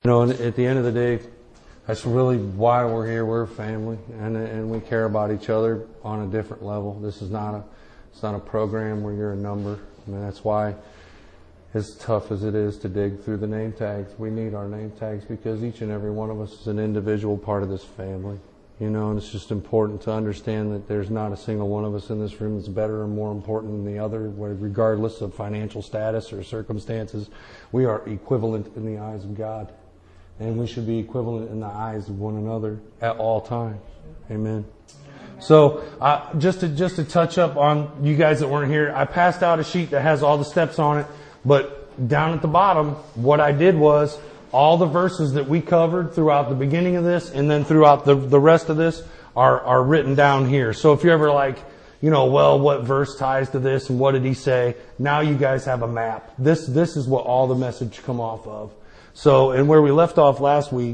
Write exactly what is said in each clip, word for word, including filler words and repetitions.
You know, at the end of the day, that's really why we're here. We're a family, and and we care about each other on a different level. This is not a it's not a program where you're a number. I mean, that's why, as tough as it is to dig through the name tags, we need our name tags because each and every one of us is an individual part of this family. You know, and it's just important to understand that there's not a single one of us in this room that's better or more important than the other, regardless of financial status or circumstances. We are equivalent in the eyes of God. And we should be equivalent in the eyes of one another at all times. Amen. So, uh, just to just to touch up on you guys that weren't here, I passed out a sheet that has all the steps on it. But down at the bottom, what I did was all the verses that we covered throughout the beginning of this and then throughout the the rest of this are are written down here. So if you're ever like, you know, well, what verse ties to this and what did he say? Now you guys have a map. This this is what all the message come off of. So, and where we left off last week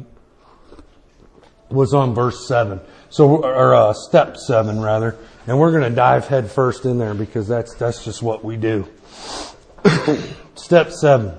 was on verse seven. So, or uh, step seven rather. And we're going to dive head first in there because that's that's just what we do. Step seven.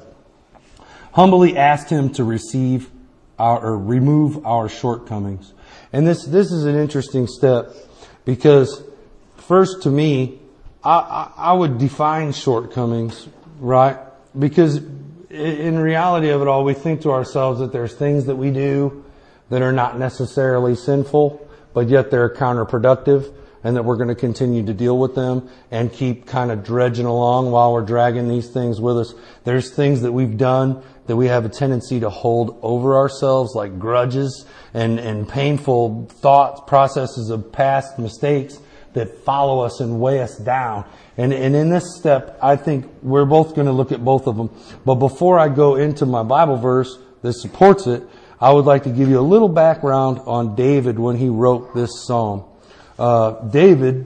Humbly asked him to receive our or remove our shortcomings. And this this is an interesting step because first to me, I I, I would define shortcomings, right? Because in reality of it all, we think to ourselves that there's things that we do that are not necessarily sinful, but yet they're counterproductive, and that we're going to continue to deal with them and keep kind of dredging along while we're dragging these things with us. There's things that we've done that we have a tendency to hold over ourselves, like grudges and, and painful thoughts, processes of past mistakes that follow us and weigh us down. And, and in this step, I think we're both going to look at both of them. But before I go into my Bible verse that supports it, I would like to give you a little background on David when he wrote this psalm. Uh, David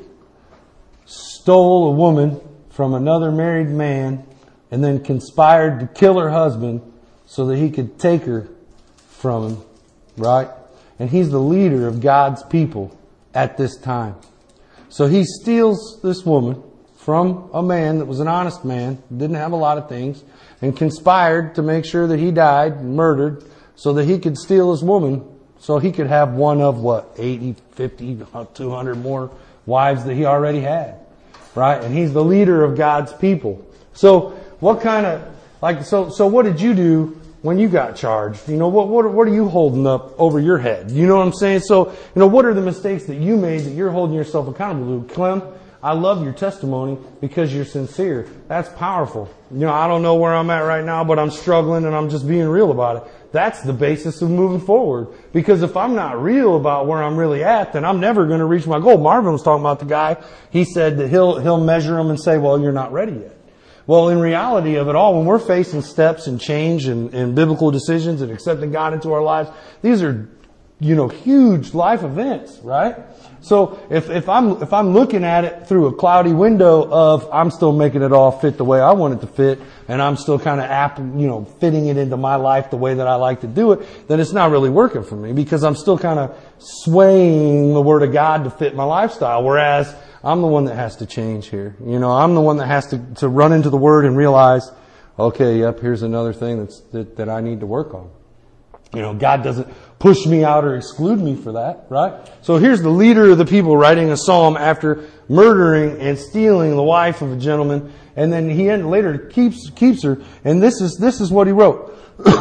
stole a woman from another married man and then conspired to kill her husband so that he could take her from him, right? And he's the leader of God's people at this time. So he steals this woman from a man that was an honest man, didn't have a lot of things, and conspired to make sure that he died, murdered, so that he could steal his woman, so he could have one of what, eighty, fifty, two hundred more wives that he already had, right? And he's the leader of God's people. So what kind of, like, so, so what did you do when you got charged? You know, what, what, what are you holding up over your head? You know what I'm saying? So, you know, what are the mistakes that you made that you're holding yourself accountable to? Clem, I love your testimony because you're sincere. That's powerful. You know, I don't know where I'm at right now, but I'm struggling and I'm just being real about it. That's the basis of moving forward. Because if I'm not real about where I'm really at, then I'm never going to reach my goal. Marvin was talking about the guy. He said that he'll, he'll measure them and say, well, you're not ready yet. Well, in reality of it all, when we're facing steps and change and, and biblical decisions and accepting God into our lives, these are, you know, huge life events, right? So if, if I'm, if I'm looking at it through a cloudy window of I'm still making it all fit the way I want it to fit and I'm still kind of app, you know, fitting it into my life the way that I like to do it, then it's not really working for me because I'm still kind of swaying the Word of God to fit my lifestyle. Whereas I'm the one that has to change here. You know, I'm the one that has to, to run into the Word and realize, okay, yep, here's another thing that's, that, that I need to work on. You know, God doesn't push me out or exclude me for that, right? So here's the leader of the people writing a psalm after murdering and stealing the wife of a gentleman, and then he later keeps keeps her. And this is this is what he wrote.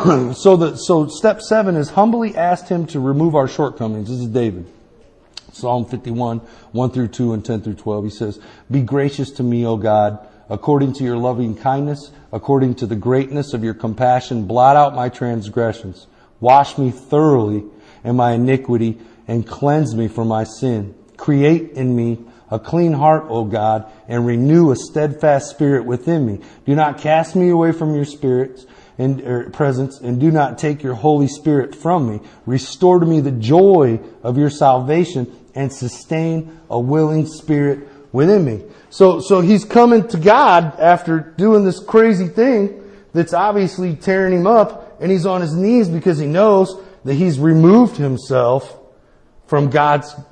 so the so step seven is humbly asked him to remove our shortcomings. This is David. Psalm fifty-one, one through two and ten through twelve. He says, "Be gracious to me, O God, according to your loving kindness, according to the greatness of your compassion, blot out my transgressions. Wash me thoroughly in my iniquity and cleanse me from my sin. Create in me a clean heart, O God, and renew a steadfast spirit within me. Do not cast me away from your spirit and er, presence, and do not take your Holy Spirit from me. Restore to me the joy of your salvation and sustain a willing spirit within me." So, so he's coming to God after doing this crazy thing that's obviously tearing him up. And he's on his knees because he knows that he's removed himself from God's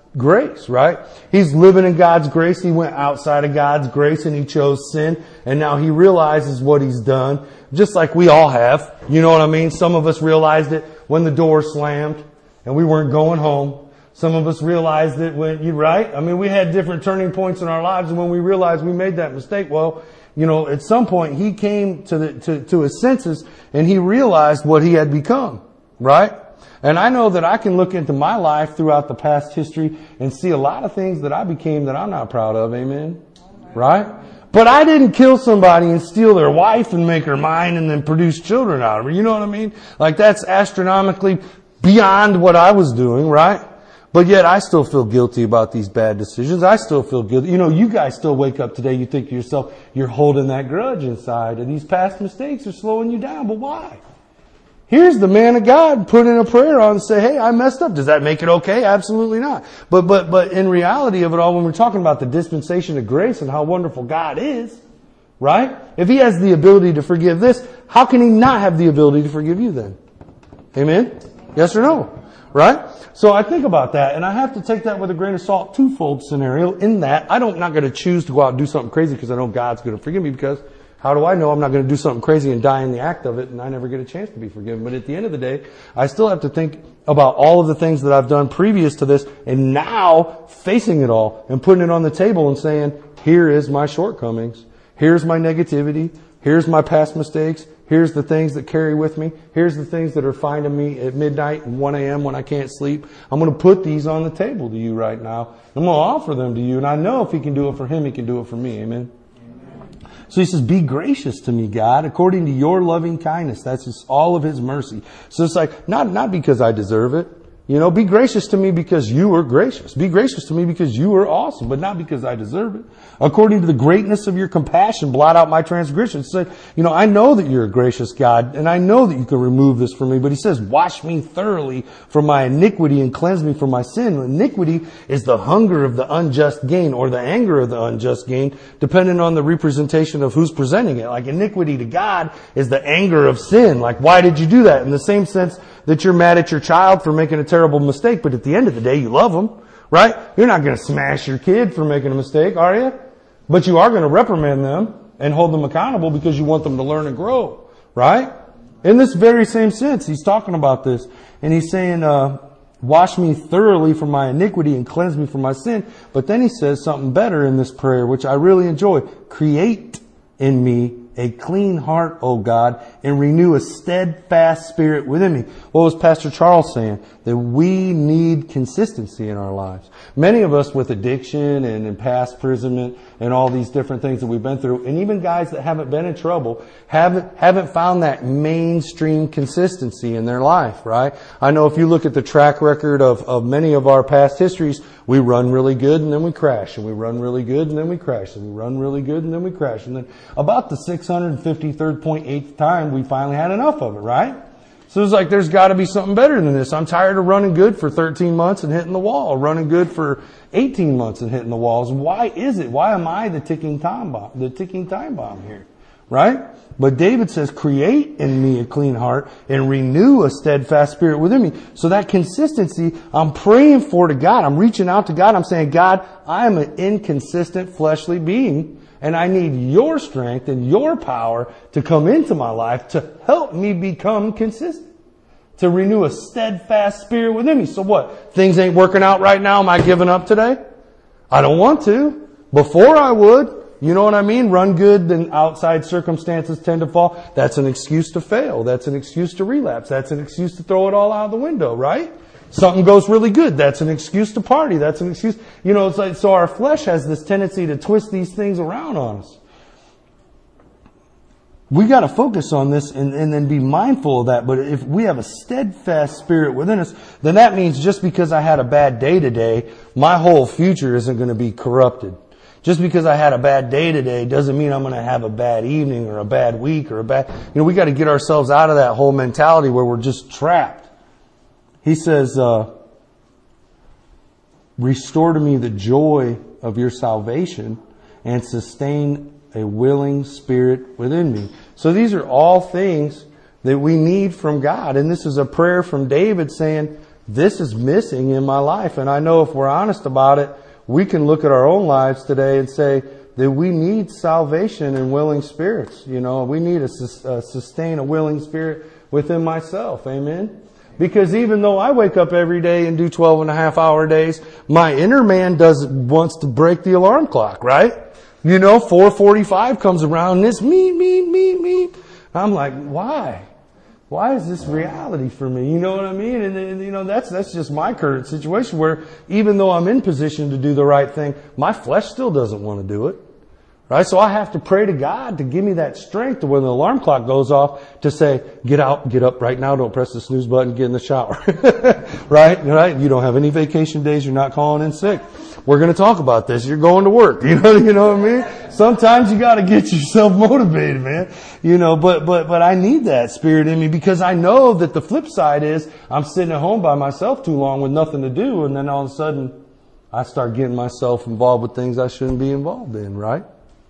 grace, right? He's living in God's grace. He went outside of God's grace and he chose sin. And now he realizes what he's done, just like we all have. You know what I mean? Some of us realized it when the door slammed and we weren't going home. Some of us realized it when, you right? I mean, we had different turning points in our lives, and when we realized we made that mistake, well, you know, at some point he came to the, to, to his senses and he realized what he had become, right? And I know that I can look into my life throughout the past history and see a lot of things that I became that I'm not proud of, amen? Right? But I didn't kill somebody and steal their wife and make her mine and then produce children out of her. You know what I mean? Like, that's astronomically beyond what I was doing, right? But yet I still feel guilty about these bad decisions. I still feel guilty. You know, you guys still wake up today, you think to yourself, you're holding that grudge inside, and these past mistakes are slowing you down. But why? Here's the man of God put in a prayer on and say, hey, I messed up. Does that make it okay? Absolutely not. But, but, but in reality of it all, when we're talking about the dispensation of grace and how wonderful God is, right? If he has the ability to forgive this, how can he not have the ability to forgive you then? Amen? Yes or no? Right? So I think about that, and I have to take that with a grain of salt, twofold scenario, in that I don't, I'm not going to choose to go out and do something crazy because I know God's going to forgive me, because how do I know I'm not going to do something crazy and die in the act of it and I never get a chance to be forgiven? But at the end of the day, I still have to think about all of the things that I've done previous to this and now facing it all and putting it on the table and saying, here is my shortcomings. Here's my negativity. Here's my past mistakes. Here's the things that carry with me. Here's the things that are finding me at midnight and one a.m. when I can't sleep. I'm going to put these on the table to you right now. I'm going to offer them to you. And I know if he can do it for him, he can do it for me. Amen. So he says, be gracious to me, God, according to your loving kindness. That's just all of his mercy. So it's like, not, not because I deserve it. You know, be gracious to me because you are gracious. Be gracious to me because you are awesome, but not because I deserve it. According to the greatness of your compassion, blot out my transgressions. So, you know, I know that you're a gracious God, and I know that you can remove this from me. But he says, wash me thoroughly from my iniquity and cleanse me from my sin. Iniquity is the hunger of the unjust gain, or the anger of the unjust gain, depending on the representation of who's presenting it. Like, iniquity to God is the anger of sin. Like, why did you do that? In the same sense that you're mad at your child for making a terrible mistake, but at the end of the day, you love them, right? You're not going to smash your kid for making a mistake, are you? But you are going to reprimand them and hold them accountable because you want them to learn and grow, right? In this very same sense, he's talking about this, and he's saying, uh, wash me thoroughly from my iniquity and cleanse me from my sin. But then he says something better in this prayer, which I really enjoy. Create in me a clean heart, O God, and renew a steadfast spirit within me. What was Pastor Charles saying? That we need consistency in our lives. Many of us with addiction and in past imprisonment and all these different things that we've been through, and even guys that haven't been in trouble, haven't, haven't found that mainstream consistency in their life, right? I know if you look at the track record of, of many of our past histories, we run really good and then we crash, and we run really good and then we crash, and we run really good and then we crash. And then about the six hundred fifty-third point eighth time, we finally had enough of it, right? So it's like, there's got to be something better than this. I'm tired of running good for thirteen months and hitting the wall, running good for eighteen months and hitting the walls. Why is it? Why am I the ticking time bomb, the ticking time bomb here? Right? But David says, create in me a clean heart and renew a steadfast spirit within me. So that consistency, I'm praying for to God. I'm reaching out to God. I'm saying, God, I am an inconsistent fleshly being, and I need your strength and your power to come into my life to help me become consistent, to renew a steadfast spirit within me. So what? Things ain't working out right now. Am I giving up today? I don't want to. Before I would. You know what I mean? Run good, then outside circumstances tend to fall. That's an excuse to fail. That's an excuse to relapse. That's an excuse to throw it all out the window, right? Something goes really good. That's an excuse to party. That's an excuse. You know, it's like, so our flesh has this tendency to twist these things around on us. We got to focus on this and, and then be mindful of that. But if we have a steadfast spirit within us, then that means just because I had a bad day today, my whole future isn't going to be corrupted. Just because I had a bad day today doesn't mean I'm going to have a bad evening or a bad week or a bad... You know, we got to get ourselves out of that whole mentality where we're just trapped. He says, uh, restore to me the joy of your salvation and sustain a willing spirit within me. So these are all things that we need from God. And this is a prayer from David saying, this is missing in my life. And I know if we're honest about it, we can look at our own lives today and say that we need salvation and willing spirits. You know, we need to uh, sustain a willing spirit within myself. Amen. Because even though I wake up every day and do twelve and a half hour days, my inner man does wants to break the alarm clock, right? You know, four forty-five comes around and it's me, me, me, me. I'm like, why? Why is this reality for me? You know what I mean? And, and you know, that's, that's just my current situation where even though I'm in position to do the right thing, my flesh still doesn't want to do it. Right? So I have to pray to God to give me that strength to when the alarm clock goes off to say, get out, get up right now, don't press the snooze button, get in the shower. Right? Right? You don't have any vacation days, you're not calling in sick. We're going to talk about this. You're going to work. You know, you know what I mean? Sometimes you got to get yourself motivated, man. You know, but, but, but I need that spirit in me because I know that the flip side is I'm sitting at home by myself too long with nothing to do. And then all of a sudden I start getting myself involved with things I shouldn't be involved in, right?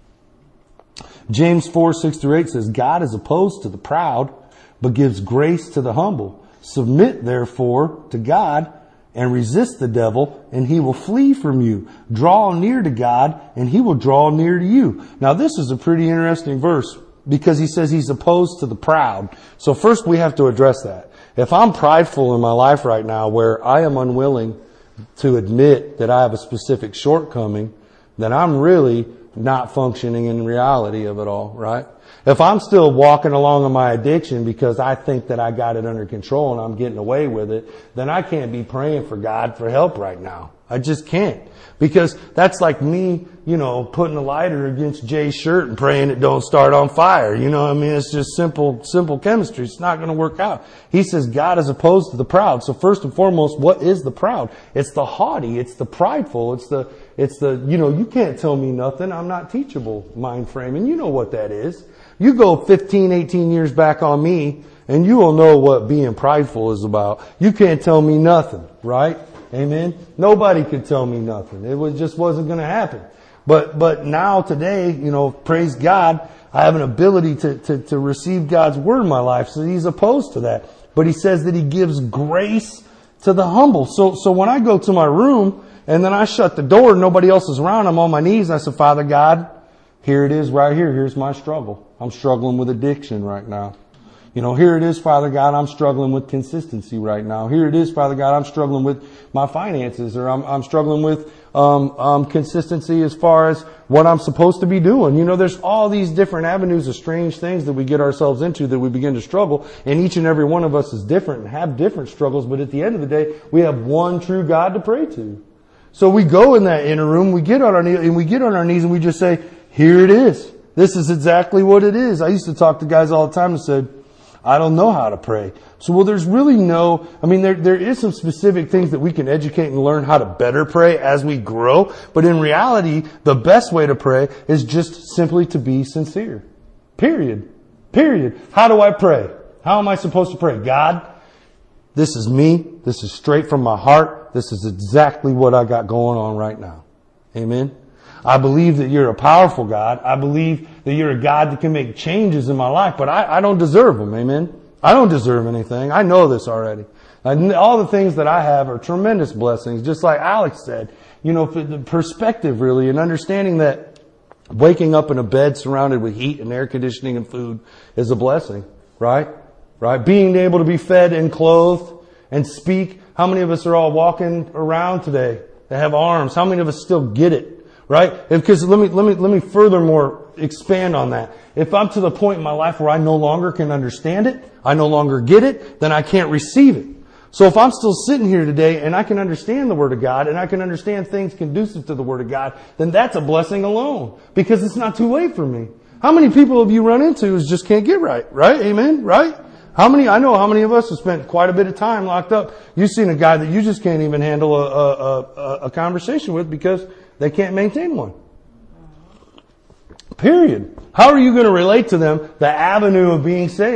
James four, six through eight says, God is opposed to the proud, but gives grace to the humble. Submit therefore to God and resist the devil, and he will flee from you. Draw near to God, and he will draw near to you. Now this is a pretty interesting verse because he says he's opposed to the proud. So first we have to address that. If I'm prideful in my life right now where I am unwilling to admit that I have a specific shortcoming, then I'm really not functioning in reality of it all, right? If I'm still walking along in my addiction because I think that I got it under control and I'm getting away with it, then I can't be praying for God for help right now. I just can't. Because that's like me, you know, putting a lighter against Jay's shirt and praying it don't start on fire. You know what I mean? It's just simple, simple chemistry. It's not going to work out. He says God is opposed to the proud. So first and foremost, what is the proud? It's the haughty. It's the prideful. It's the, it's the, you know, you can't tell me nothing. I'm not teachable mind frame. And you know what that is. You go fifteen, eighteen years back on me and you will know what being prideful is about. You can't tell me nothing, right? Amen. Nobody could tell me nothing. It was just wasn't going to happen. But, but now today, you know, praise God, I have an ability to, to, to receive God's word in my life. So he's opposed to that. But he says that he gives grace to the humble. So, so when I go to my room and then I shut the door, nobody else is around, I'm on my knees and I say, Father God, here it is right here. Here's my struggle. I'm struggling with addiction right now. You know, here it is, Father God, I'm struggling with consistency right now. Here it is, Father God, I'm struggling with my finances, or I'm, I'm struggling with um, um, consistency as far as what I'm supposed to be doing. You know, there's all these different avenues of strange things that we get ourselves into that we begin to struggle, and each and every one of us is different and have different struggles, but at the end of the day, we have one true God to pray to. So we go in that inner room, we get on our knees, and we get on our knees and we just say, here it is. This is exactly what it is. I used to talk to guys all the time and said, I don't know how to pray. So, well, there's really no, I mean, there, there is some specific things that we can educate and learn how to better pray as we grow. But in reality, the best way to pray is just simply to be sincere. Period. Period. How do I pray? How am I supposed to pray? God, this is me. This is straight from my heart. This is exactly what I got going on right now. Amen. I believe that you're a powerful God. I believe that you're a God that can make changes in my life, but I, I don't deserve them. Amen. I don't deserve anything. I know this already. And all the things that I have are tremendous blessings. Just like Alex said, you know, the perspective really and understanding that waking up in a bed surrounded with heat and air conditioning and food is a blessing, right? Right? Being able to be fed and clothed and speak. How many of us are all walking around today that have arms? How many of us still get it? Right? Because let me, let me, let me furthermore expand on that. If I'm to the point in my life where I no longer can understand it, I no longer get it, then I can't receive it. So if I'm still sitting here today and I can understand the Word of God and I can understand things conducive to the Word of God, then that's a blessing alone. Because it's not too late for me. How many people have you run into who just can't get right? Right? Amen? Right? How many, I know how many of us have spent quite a bit of time locked up. You've seen a guy that you just can't even handle a, a, a, a conversation with because they can't maintain one. Period. How are you going to relate to them the avenue of being saved?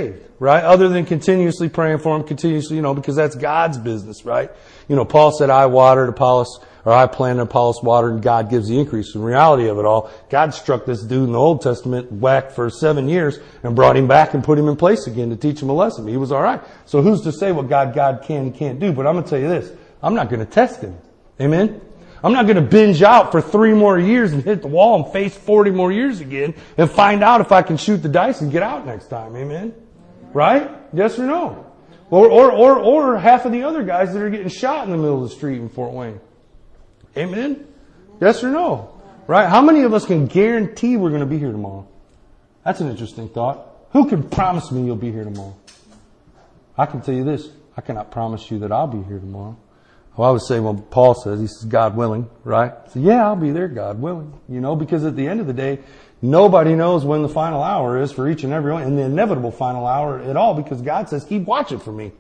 right? Other than continuously praying for them, continuously, you know, because that's God's business, right? You know, Paul said, I watered, Apollos, or I planted, Apollos watered, and God gives the increase. The reality of it all, God struck this dude in the Old Testament whack for seven years and brought him back and put him in place again to teach him a lesson. He was all right. So who's to say what God, God can and can't do? But I'm going to tell you this. I'm not going to test him. Amen? I'm not going to binge out for three more years and hit the wall and face forty more years again and find out if I can shoot the dice and get out next time. Amen? Right? Yes or no? Or, or, or, or half of the other guys that are getting shot in the middle of the street in Fort Wayne. Amen? Yes or no? Right? How many of us can guarantee we're going to be here tomorrow? That's an interesting thought. Who can promise me you'll be here tomorrow? I can tell you this. I cannot promise you that I'll be here tomorrow. Well, I would say, well, Paul says, he says, God willing, right? So yeah, I'll be there, God willing. You know, because at the end of the day, nobody knows when the final hour is for each and every one, and the inevitable final hour at all, because God says, keep watching for me.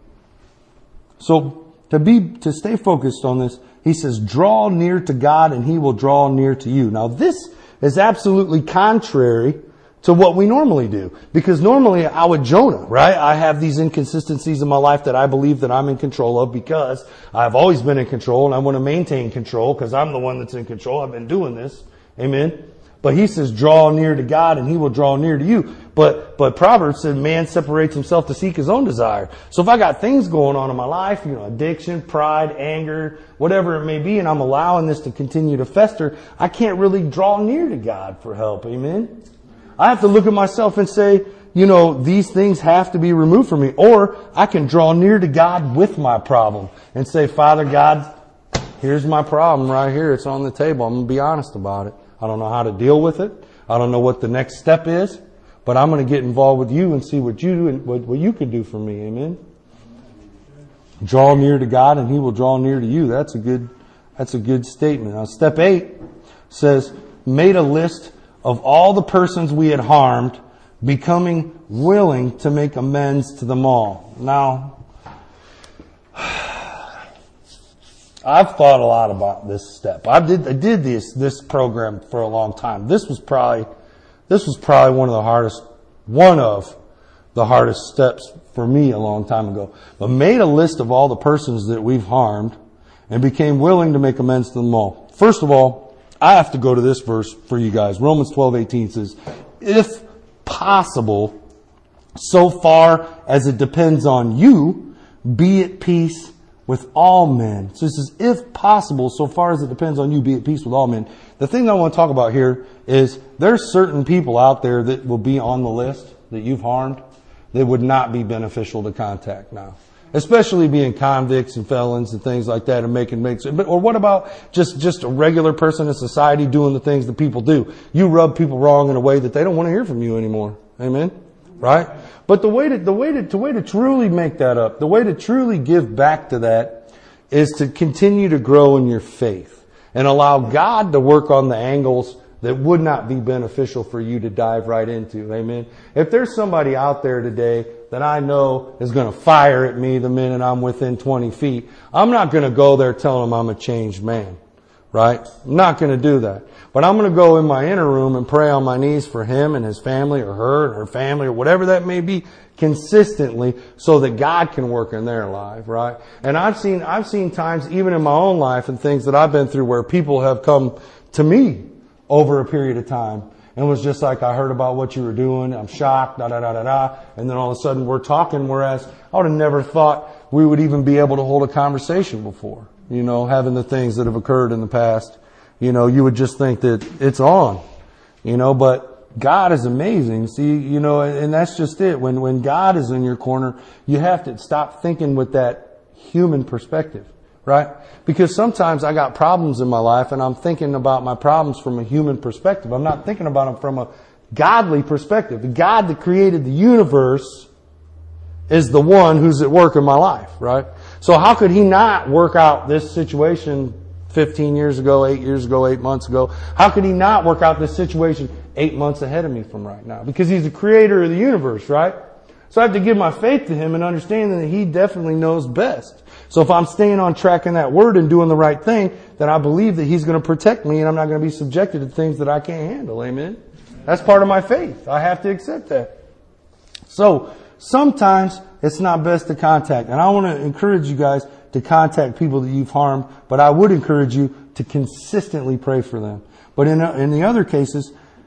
So to be, to stay focused on this, he says, draw near to God and he will draw near to you. Now this is absolutely contrary to what we normally do. Because normally I would Jonah, right? I have these inconsistencies in my life that I believe that I'm in control of because I've always been in control and I want to maintain control because I'm the one that's in control. I've been doing this. Amen. But he says, draw near to God and he will draw near to you. But, but Proverbs said, man separates himself to seek his own desire. So if I got things going on in my life, you know, addiction, pride, anger, whatever it may be, and I'm allowing this to continue to fester, I can't really draw near to God for help. Amen. I have to look at myself and say, you know, these things have to be removed from me. Or I can draw near to God with my problem and say, Father God, here's my problem right here. It's on the table. I'm going to be honest about it. I don't know how to deal with it. I don't know what the next step is, but I'm going to get involved with you and see what you do and what, what you can do for me. Amen. Draw near to God and he will draw near to you. That's a good, that's a good statement. Now, step eight says, made a list of all the persons we had harmed, becoming willing to make amends to them all. Now, I've thought a lot about this step. I did, I did this, this program for a long time. This was probably, this was probably one of the hardest, one of the hardest steps for me a long time ago. But made a list of all the persons that we've harmed and became willing to make amends to them all. First of all, I have to go to this verse for you guys. Romans twelve eighteen says, if possible, so far as it depends on you, be at peace with all men. So it says, if possible, so far as it depends on you, be at peace with all men. The thing I want to talk about here is there's certain people out there that will be on the list that you've harmed that would not be beneficial to contact now. Especially being convicts and felons and things like that and making makes but or what about just, just a regular person in society doing the things that people do? You rub people wrong in a way that they don't want to hear from you anymore. Amen? Right? But the way to, the way to, the way to truly make that up, the way to truly give back to that is to continue to grow in your faith and allow God to work on the angles that would not be beneficial for you to dive right into. Amen. If there's somebody out there today that I know is going to fire at me the minute I'm within twenty feet, I'm not going to go there telling them I'm a changed man. Right? I'm not going to do that. But I'm going to go in my inner room and pray on my knees for him and his family or her and her family or whatever that may be consistently so that God can work in their life, right? And I've seen, I've seen times even in my own life and things that I've been through where people have come to me over a period of time and was just like, I heard about what you were doing. I'm shocked, da, da, da, da, da. And then all of a sudden we're talking, whereas I would have never thought we would even be able to hold a conversation before. You know, having the things that have occurred in the past, you know, you would just think that it's on, you know, but God is amazing. See, you know, and that's just it. When, when God is in your corner, you have to stop thinking with that human perspective, right? Because sometimes I got problems in my life and I'm thinking about my problems from a human perspective. I'm not thinking about them from a godly perspective. The God that created the universe is the one who's at work in my life, right? So how could he not work out this situation fifteen years ago, eight years ago, eight months ago? How could he not work out this situation eight months ahead of me from right now? Because he's the creator of the universe, right? So I have to give my faith to him and understanding that he definitely knows best. So if I'm staying on track in that word and doing the right thing, then I believe that he's going to protect me and I'm not going to be subjected to things that I can't handle. Amen? That's part of my faith. I have to accept that. So, Sometimes it's not best to contact. And I want to encourage you guys to contact people that you've harmed, but I would encourage you to consistently pray for them. But in, in the other cases,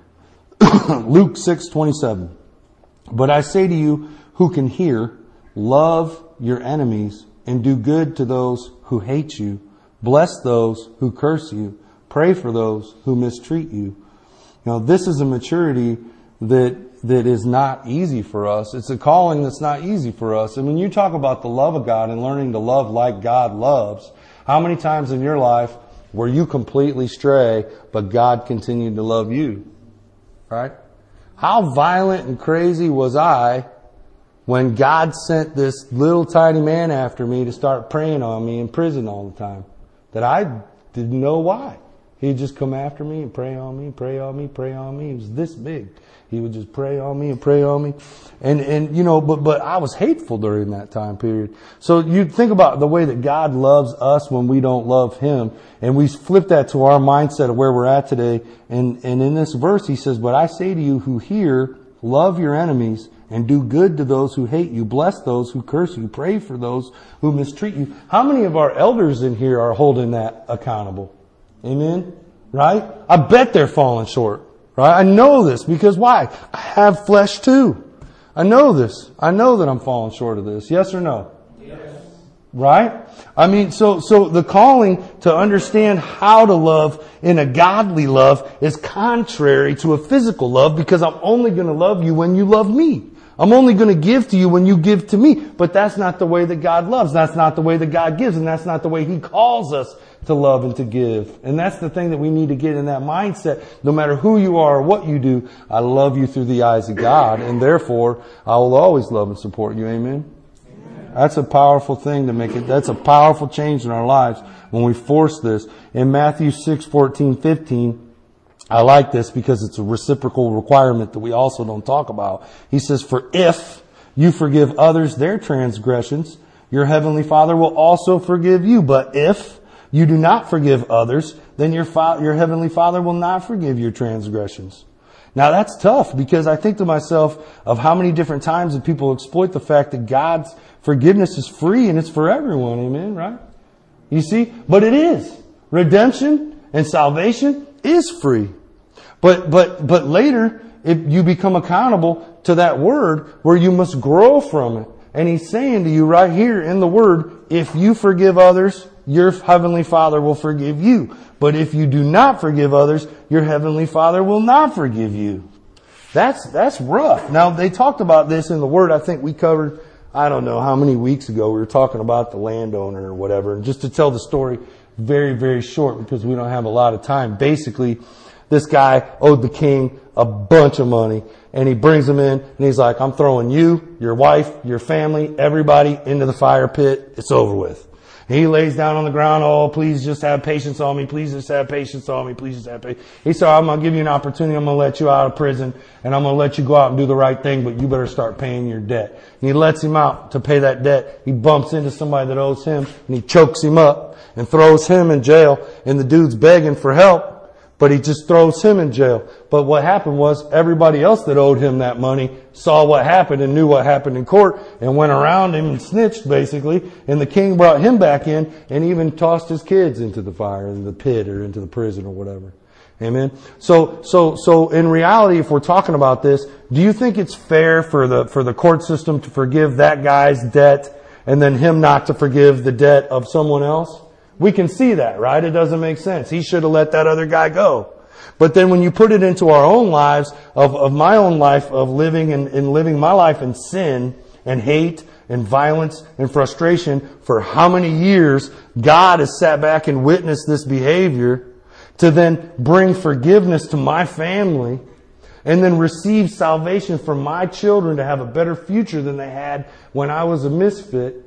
Luke six twenty-seven. But I say to you who can hear, love your enemies and do good to those who hate you. Bless those who curse you. Pray for those who mistreat you. Now, this is a maturity that that is not easy for us. It's a calling that's not easy for us. And when you talk about the love of God and learning to love like God loves, how many times in your life were you completely stray, but God continued to love you? Right? How violent and crazy was I when God sent this little tiny man after me to start preying on me in prison all the time? That I didn't know why. He'd just come after me and pray on me, pray on me, pray on me. He was this big. He would just pray on me and pray on me. And, and, you know, but, but I was hateful during that time period. So you think about the way that God loves us when we don't love Him. And we flip that to our mindset of where we're at today. And, and in this verse, He says, but I say to you who hear, love your enemies and do good to those who hate you. Bless those who curse you. Pray for those who mistreat you. How many of our elders in here are holding that accountable? Amen? Right? I bet they're falling short. Right? I know this because why? I have flesh too. I know this. I know that I'm falling short of this. Yes or no? Yes. Right? I mean, so, so the calling to understand how to love in a godly love is contrary to a physical love, because I'm only going to love you when you love me. I'm only going to give to you when you give to me. But that's not the way that God loves. That's not the way that God gives. And that's not the way He calls us to love and to give. And that's the thing that we need to get in that mindset. No matter who you are or what you do, I love you through the eyes of God. And therefore, I will always love and support you. Amen? Amen. That's a powerful thing to make it. That's a powerful change in our lives when we force this. In Matthew six fourteen fifteen, I like this because it's a reciprocal requirement that we also don't talk about. He says, for if you forgive others their transgressions, your heavenly Father will also forgive you. But if you do not forgive others, then your fa- your heavenly Father will not forgive your transgressions. Now that's tough, because I think to myself of how many different times that people exploit the fact that God's forgiveness is free and it's for everyone. Amen, right? You see? But it is. Redemption and salvation is free. But, but, but later, if you become accountable to that word where you must grow from it. And He's saying to you right here in the word, if you forgive others, your heavenly Father will forgive you. But if you do not forgive others, your heavenly Father will not forgive you. That's, that's rough. Now, they talked about this in the word. I think we covered, I don't know how many weeks ago, we were talking about the landowner or whatever. And just to tell the story very, very short, because we don't have a lot of time. Basically, this guy owed the king a bunch of money, and he brings him in and he's like, I'm throwing you, your wife, your family, everybody into the fire pit. It's over with. And he lays down on the ground. Oh, please just have patience on me. Please just have patience on me. Please just have patience. He said, I'm going to give you an opportunity. I'm going to let you out of prison, and I'm going to let you go out and do the right thing, but you better start paying your debt. And he lets him out to pay that debt. He bumps into somebody that owes him, and he chokes him up and throws him in jail. And the dude's begging for help, but he just throws him in jail. But what happened was everybody else that owed him that money saw what happened and knew what happened in court and went around him and snitched, basically. And the king brought him back in and even tossed his kids into the fire, in the pit, or into the prison or whatever. Amen. So, so, so in reality, if we're talking about this, do you think it's fair for the, for the court system to forgive that guy's debt and then him not to forgive the debt of someone else? We can see that, right? It doesn't make sense. He should have let that other guy go. But then when you put it into our own lives, of, of my own life, of living and, and living my life in sin and hate and violence and frustration for how many years God has sat back and witnessed this behavior, to then bring forgiveness to my family and then receive salvation for my children to have a better future than they had when I was a misfit,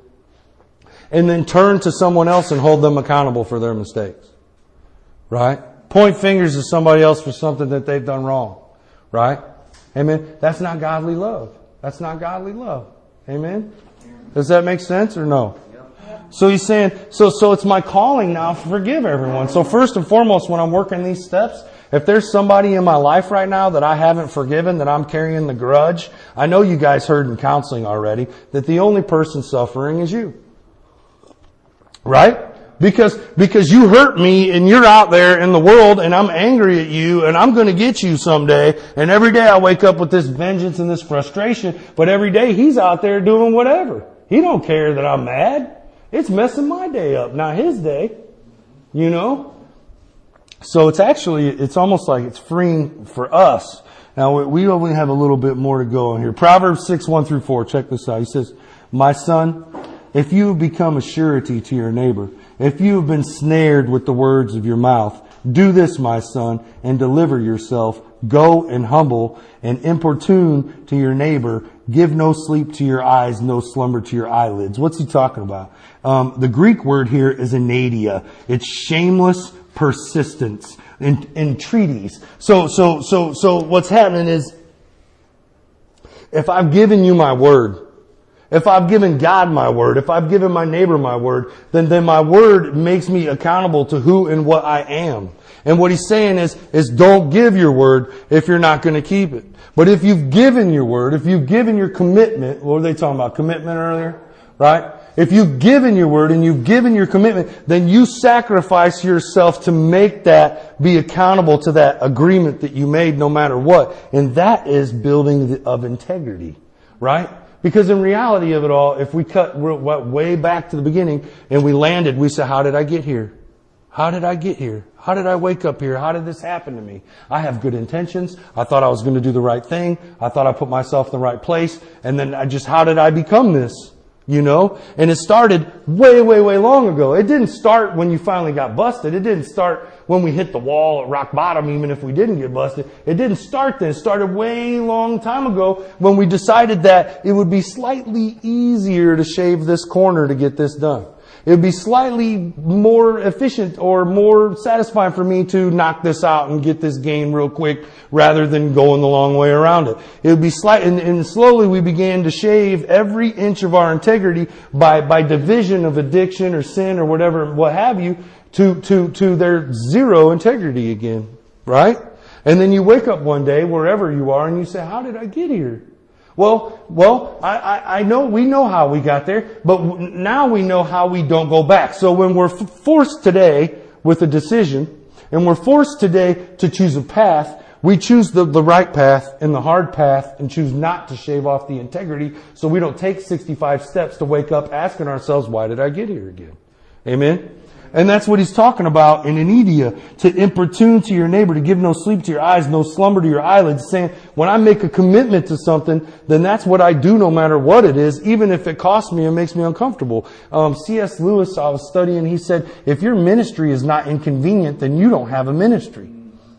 and then turn to someone else and hold them accountable for their mistakes. Right? Point fingers at somebody else for something that they've done wrong. Right? Amen? That's not godly love. That's not godly love. Amen? Does that make sense or no? So he's saying, so, so it's my calling now to forgive everyone. So first and foremost, when I'm working these steps, If there's somebody in my life right now that I haven't forgiven, that I'm carrying the grudge, I know you guys heard in counseling already that the only person suffering is you. Right? Because, because you hurt me and you're out there in the world and I'm angry at you and I'm going to get you someday. And every day I wake up with this vengeance and this frustration, but every day he's out there doing whatever. He don't care that I'm mad. It's messing my day up, not his day. You know? So it's actually, it's almost like it's freeing for us. Now we only have a little bit more to go on here. Proverbs six, one through four. Check this out. He says, my son, if you have become a surety to your neighbor, if you have been snared with the words of your mouth, do this, my son, and deliver yourself. Go and humble and importune to your neighbor. Give no sleep to your eyes, no slumber to your eyelids. What's he talking about? Um, the Greek word here is anadia. It's shameless persistence, in, entreaties. So, so, so, so what's happening is, if I've given you my word, if I've given God my word, if I've given my neighbor my word, then, then my word makes me accountable to who and what I am. And what he's saying is, is don't give your word if you're not going to keep it. But if you've given your word, if you've given your commitment, what were they talking about? Commitment earlier? Right? If you've given your word and you've given your commitment, then you sacrifice yourself to make that be accountable to that agreement that you made no matter what. And that is building of integrity. Right? Because in reality of it all, if we cut way back to the beginning and we landed, we say, how did I get here? How did I get here? How did I wake up here? How did this happen to me? I have good intentions. I thought I was going to do the right thing. I thought I put myself in the right place. And then I just, how did I become this? You know? And it started way, way, way long ago. It didn't start when you finally got busted. It didn't start when we hit the wall at rock bottom, even if we didn't get busted. It didn't start then. It started way long time ago when we decided that it would be slightly easier to shave this corner to get this done. It would be slightly more efficient or more satisfying for me to knock this out and get this gain real quick rather than going the long way around it. It would be slight, and, and slowly we began to shave every inch of our integrity by, by division of addiction or sin or whatever, what have you, to, to, to their zero integrity again. Right? And then you wake up one day, wherever you are, and you say, how did I get here? Well, well, I, I, I know, we know how we got there, but now we know how we don't go back. So when we're f- forced today with a decision, and we're forced today to choose a path, we choose the, the right path and the hard path and choose not to shave off the integrity so we don't take sixty-five steps to wake up asking ourselves, why did I get here again? Amen? And that's what he's talking about in Anadia, to importune to your neighbor, to give no sleep to your eyes, no slumber to your eyelids, saying, when I make a commitment to something, then that's what I do no matter what it is, even if it costs me and makes me uncomfortable. Um, C S Lewis, I was studying, he said, if your ministry is not inconvenient, then you don't have a ministry.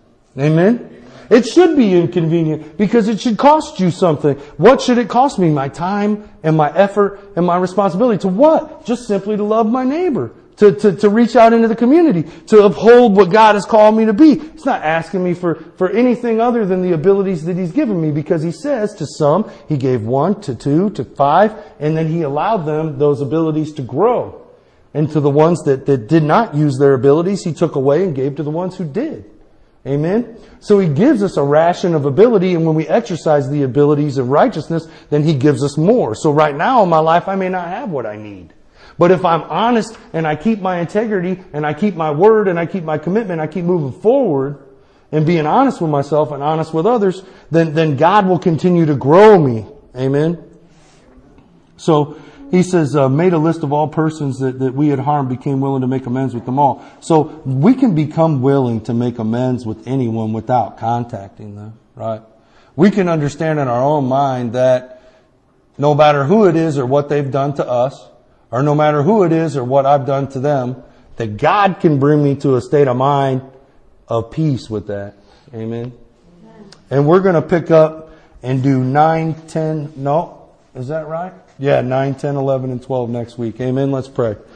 Amen? It should be inconvenient because it should cost you something. What should it cost me? My time and my effort and my responsibility. To what? Just simply to love my neighbor. To, to, to reach out into the community, to uphold what God has called me to be. He's not asking me for, for anything other than the abilities that He's given me, because He says to some, He gave one, to two, to five, and then He allowed them those abilities to grow. And to the ones that, that did not use their abilities, He took away and gave to the ones who did. Amen? So He gives us a ration of ability, and when we exercise the abilities of righteousness, then He gives us more. So right now in my life, I may not have what I need. But if I'm honest and I keep my integrity and I keep my word and I keep my commitment, I keep moving forward and being honest with myself and honest with others, then, then God will continue to grow me. Amen? So he says, uh, made a list of all persons that, that we had harmed, became willing to make amends with them all. So we can become willing to make amends with anyone without contacting them, right? We can understand in our own mind that no matter who it is or what they've done to us, or no matter who it is or what I've done to them, that God can bring me to a state of mind of peace with that. Amen. Amen. And we're going to pick up and do nine, ten, no, is that right? Yeah, nine, ten, eleven, and twelve next week. Amen. Let's pray.